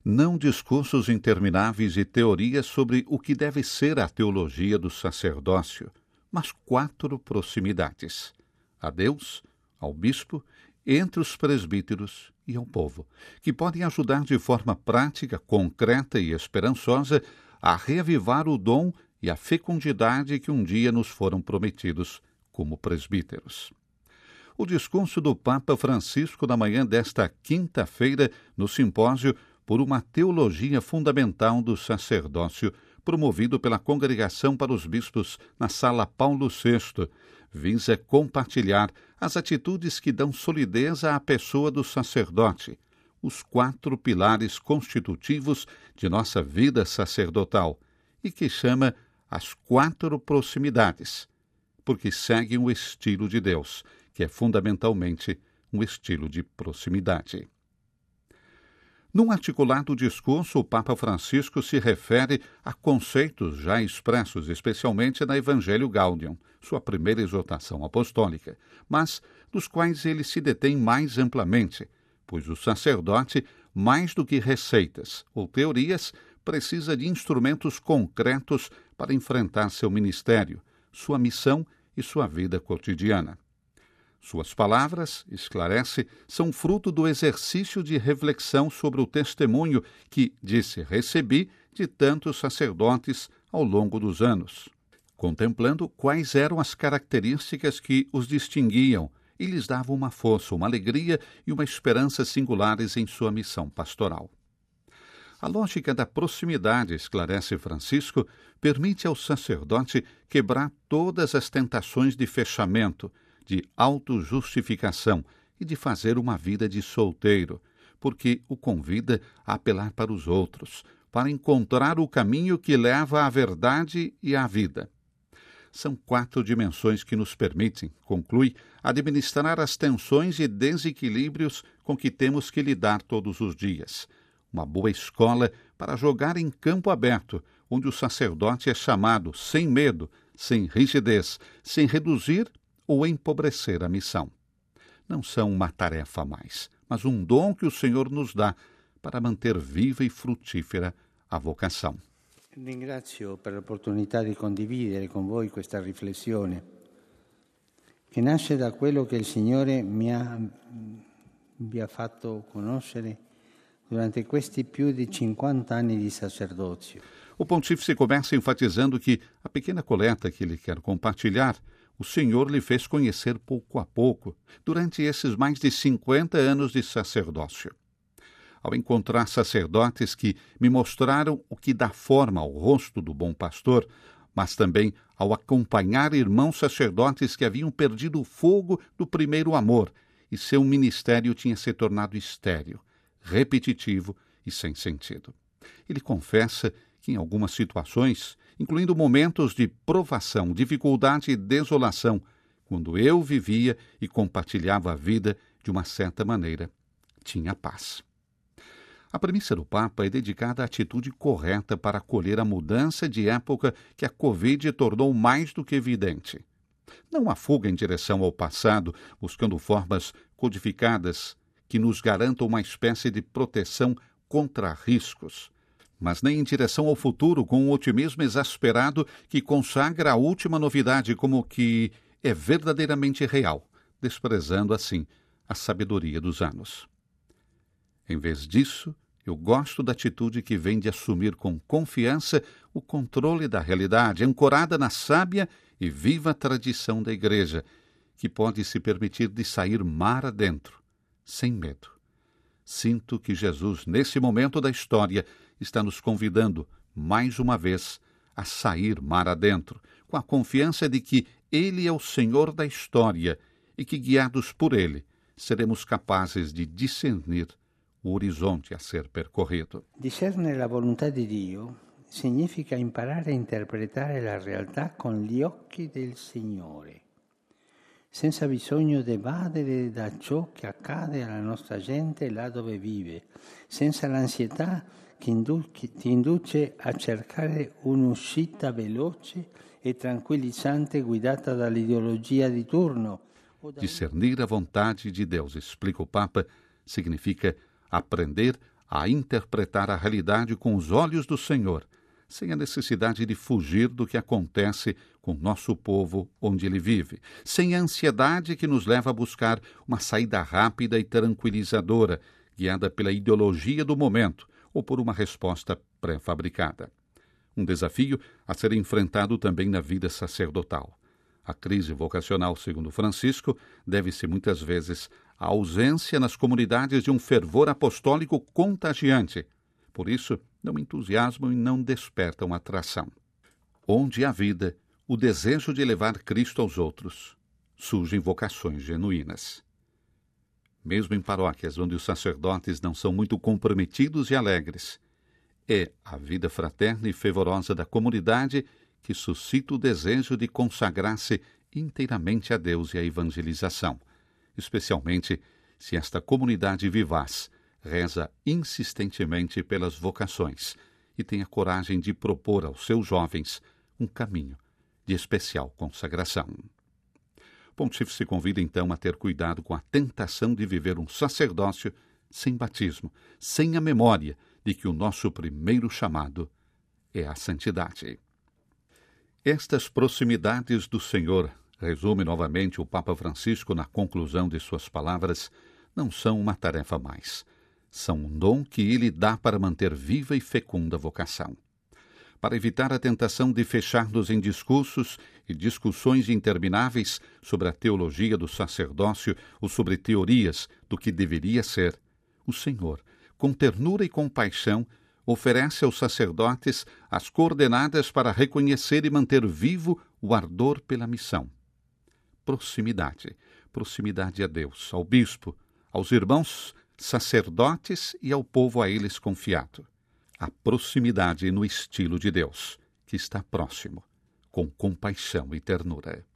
Não discursos intermináveis e teorias sobre o que deve ser a teologia do sacerdócio, mas 4 proximidades: a Deus, ao bispo, entre os presbíteros e ao povo, que podem ajudar de forma prática, concreta e esperançosa a reavivar o dom e a fecundidade que um dia nos foram prometidos como presbíteros. O discurso do Papa Francisco na manhã desta quinta-feira, no simpósio por uma teologia fundamental do sacerdócio, promovido pela Congregação para os Bispos na Sala Paulo VI, visa compartilhar as atitudes que dão solidez à pessoa do sacerdote, os 4 pilares constitutivos de nossa vida sacerdotal, e que chama as 4 proximidades, porque seguem o estilo de Deus, que é fundamentalmente um estilo de proximidade. Num articulado discurso, o Papa Francisco se refere a conceitos já expressos especialmente na Evangelho Gaudium, sua primeira exortação apostólica, mas dos quais ele se detém mais amplamente, pois o sacerdote, mais do que receitas ou teorias, precisa de instrumentos concretos para enfrentar seu ministério, sua missão e sua vida cotidiana. Suas palavras, esclarece, são fruto do exercício de reflexão sobre o testemunho que, disse, recebi de tantos sacerdotes ao longo dos anos, contemplando quais eram as características que os distinguiam e lhes davam uma força, uma alegria e uma esperança singulares em sua missão pastoral. A lógica da proximidade, esclarece Francisco, permite ao sacerdote quebrar todas as tentações de fechamento, de autojustificação e de fazer uma vida de solteiro, porque o convida a apelar para os outros, para encontrar o caminho que leva à verdade e à vida. São 4 dimensões que nos permitem, conclui, administrar as tensões e desequilíbrios com que temos que lidar todos os dias. Uma boa escola para jogar em campo aberto, onde o sacerdote é chamado sem medo, sem rigidez, sem reduzir ou empobrecer a missão. Não são uma tarefa a mais, mas um dom que o Senhor nos dá para manter viva e frutífera a vocação. Ringrazio per l'opportunità di condividere con voi questa riflessione, che nasce da quello che il Signore mi ha fatto conoscere durante questi più di 50 anni di sacerdozio. O pontífice começa enfatizando que a pequena coleta que ele quer compartilhar, o Senhor lhe fez conhecer pouco a pouco, durante esses mais de 50 anos de sacerdócio. Ao encontrar sacerdotes que me mostraram o que dá forma ao rosto do bom pastor, mas também ao acompanhar irmãos sacerdotes que haviam perdido o fogo do primeiro amor e seu ministério tinha se tornado estéril, repetitivo e sem sentido. Ele confessa que em algumas situações, incluindo momentos de provação, dificuldade e desolação, quando eu vivia e compartilhava a vida de uma certa maneira, tinha paz. A premissa do Papa é dedicada à atitude correta para acolher a mudança de época que a Covid tornou mais do que evidente. Não a fuga em direção ao passado, buscando formas codificadas que nos garantam uma espécie de proteção contra riscos, mas nem em direção ao futuro com um otimismo exasperado que consagra a última novidade como que é verdadeiramente real, desprezando assim a sabedoria dos anos. Em vez disso, eu gosto da atitude que vem de assumir com confiança o controle da realidade, ancorada na sábia e viva tradição da Igreja, que pode se permitir de sair mar adentro, sem medo. Sinto que Jesus, nesse momento da história, está nos convidando, mais uma vez, a sair mar adentro, com a confiança de que Ele é o Senhor da história e que, guiados por Ele, seremos capazes de discernir o horizonte a ser percorrido. Discernere la volontà di Dio significa imparare a interpretare la realtà con gli occhi del Signore, senza bisogno di evadere da ciò che accade alla nostra gente là dove vive, senza l'ansietà che ti induce a cercare un'uscita veloce e tranquillizzante guidata dall'ideologia di turno. Discernir a vontade de Deus, explica o Papa, significa aprender a interpretar a realidade com os olhos do Senhor, sem a necessidade de fugir do que acontece com nosso povo onde ele vive, sem a ansiedade que nos leva a buscar uma saída rápida e tranquilizadora, guiada pela ideologia do momento ou por uma resposta pré-fabricada. Um desafio a ser enfrentado também na vida sacerdotal. A crise vocacional, segundo Francisco, deve-se muitas vezes à ausência nas comunidades de um fervor apostólico contagiante. Por isso, não entusiasmam e não despertam atração. Onde há vida, o desejo de levar Cristo aos outros, surgem vocações genuínas. Mesmo em paróquias onde os sacerdotes não são muito comprometidos e alegres, é a vida fraterna e fervorosa da comunidade que suscita o desejo de consagrar-se inteiramente a Deus e à evangelização, especialmente se esta comunidade vivaz reza insistentemente pelas vocações e tem a coragem de propor aos seus jovens um caminho de especial consagração. O Pontífice convida então a ter cuidado com a tentação de viver um sacerdócio sem batismo, sem a memória de que o nosso primeiro chamado é a santidade. Estas proximidades do Senhor, resume novamente o Papa Francisco na conclusão de suas palavras, não são uma tarefa mais. São um dom que ele dá para manter viva e fecunda a vocação. Para evitar a tentação de fechar-nos em discursos e discussões intermináveis sobre a teologia do sacerdócio ou sobre teorias do que deveria ser, o Senhor, com ternura e compaixão, oferece aos sacerdotes as coordenadas para reconhecer e manter vivo o ardor pela missão. Proximidade a Deus, ao bispo, aos irmãos sacerdotes e ao povo a eles confiado. A proximidade no estilo de Deus, que está próximo, com compaixão e ternura.